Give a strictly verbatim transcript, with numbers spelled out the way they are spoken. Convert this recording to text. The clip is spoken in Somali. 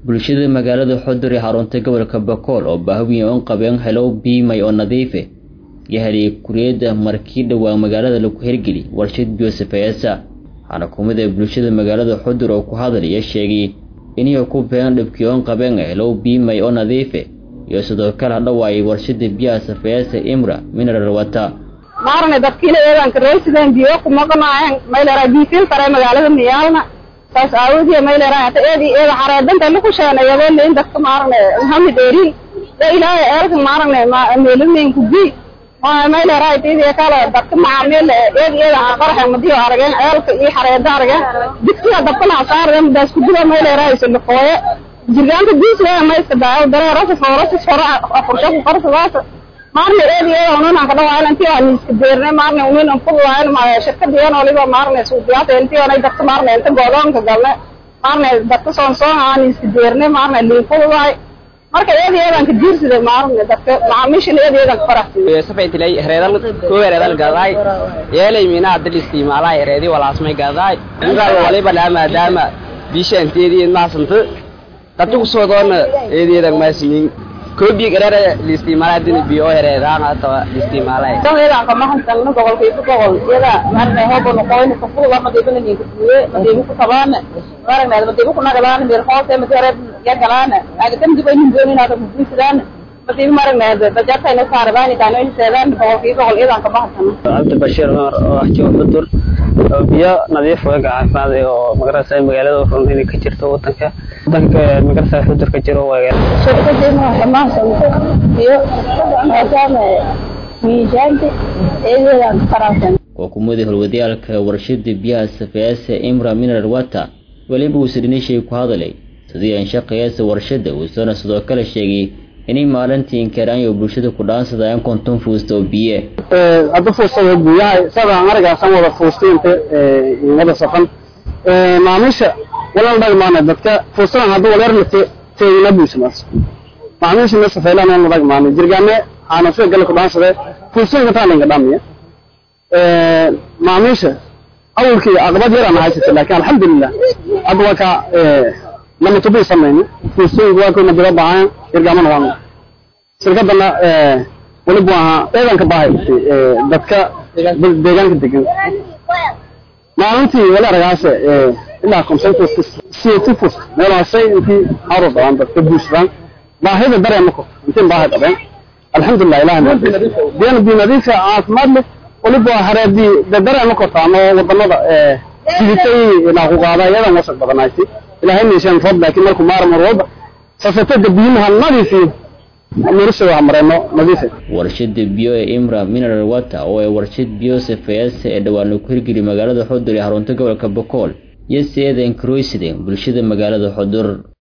bulshada magaalada Xudur ee xarunta gobolka Bakool oo baahi weyn u qabeen hello biimay oo nadiif ah yahay kuriyada markii dhawaa magaalada lagu hirgeli warshad biyo-safeeysa ana kumida bulshada magaalada Xudur oo ku hadalaya sheegay inay ku been dhibkiyoon qabeen hello biimay oo nadiif ah iyo sidoo kale dhawaay warshada biyo-safeeysa Imra Mineral Water maarna dadkiina eedan ka reeysadeen biyo ku maqnaayeen meel raadiifin taray magaalada Miyaalna taas aawadiya meel raayta eedi eeda xareedanta lagu shaqeeyo leen dadka maarna Maxamed Erin la ilaahay eerka maarna ma meelmeen ku bi ma meel raayta eedi kala dadka maameel eedi eeda qarxa madiyo arageen eelka iyo xareedda arageen dadka dadka saareen daas ku dila meel raaysa la qooyo jirgaanka diisay ma iska daaw dareeraha foorasa fora afurka ku qarsadaa maarna eedi eeda oona ka dhawaayeen intii aan iska deernay maarna uun aan fududayn ma shirkadii oo waliba maarna suuqyada intii oo ay dadka maarna inta go'doonka galay maarna dadka soo soo aan iska deernay maarna liin fududaay marka eedi eedan ka diirsiday maarna dadka macaamiisha eedi eedan faraxsan safayti lay hereedal ku hereedal gaday yeelay mina dad isticmaalay hereedi walaasmay gaday inta waliba la maadaama bishanteedii naasanta dadku soo doon eedi eedan maasiin كوبي قرارة الاستعمالات دين بيو هريدان أو الاستعمالات. كم إذا كم هم سلنا بقول كيف بقول إذا مرنا هو بنقول نفكر وما تبين نيجي ما تبين كسبان مرنا ما تبين كنا كلام بيرخاص ما تعرف يا كلام أكيد تم تبين نجوني ناس مفيد سلان ما تبين مرنا هذا بجات هنا سارباني تانوين سلان بقول كيف بقول إذا كم هم سلنا. عبد البشير أحكي وفدر بيا نظيف وقع فاضي ومقرصة مقالة وفرنتين كتيرته وتنك وتنك مقرصة حدر كتير وقع. شركة جمع حماس بيا هذا ميزاني إيه فرنسا. وكمودي هالوديالك ورشد biyo-safeeysa Imra Mineral Water waliba uu sidinay shay ku hadalay sidii aan shaqeeyay warshada uu soo sidoo kale sheegay inay maalintii inkaraan bulshada ku dhaansadaan konton fuusto biyo ee hadda fuustada biyaha sabaan argaasan wada fuusteenta ee wada safan ee maamusha wala dhagmaana dadka fuustada hadda wala yarnate teeyna buusmaas maamusha ma safeelaan wala dhagmaana jirgaane aana soo gal ku dhaansaday fuustada taan dhamiya ee maamusha awlkii aqbad yar aan haysatay laakiin alxamdulillah adwaka ee lama tubi sameeyay fuustada waa ku madara baahan irgaamana waan shirkadana ee waliba eedanka baahay ee dadka deegaanka degan maalintii wala ragaasha ee ilaa consensus si tifus meelaasay intii haro baan dadka buushan baahida dareemo ko intii baahay qabeen alxamdulillah ilaahay been bi nadiifa caafimaad leh waliba hareedii dareemo ko taano wadamada ee sidii ila ku qaadayada wasaq badanaysay ilaahay meeshan fadl laakiin markuu maarmo walba safatada biyaha nadiifi warshada biyo ee Imra Mineral Water oo ay warshad biyo-safeeysa ee dhawaan ku hirgeliyay magaalada Xudur ee xarunta gobolka Bakool iyo seedeen Croydon bulshada magaalada Xudur.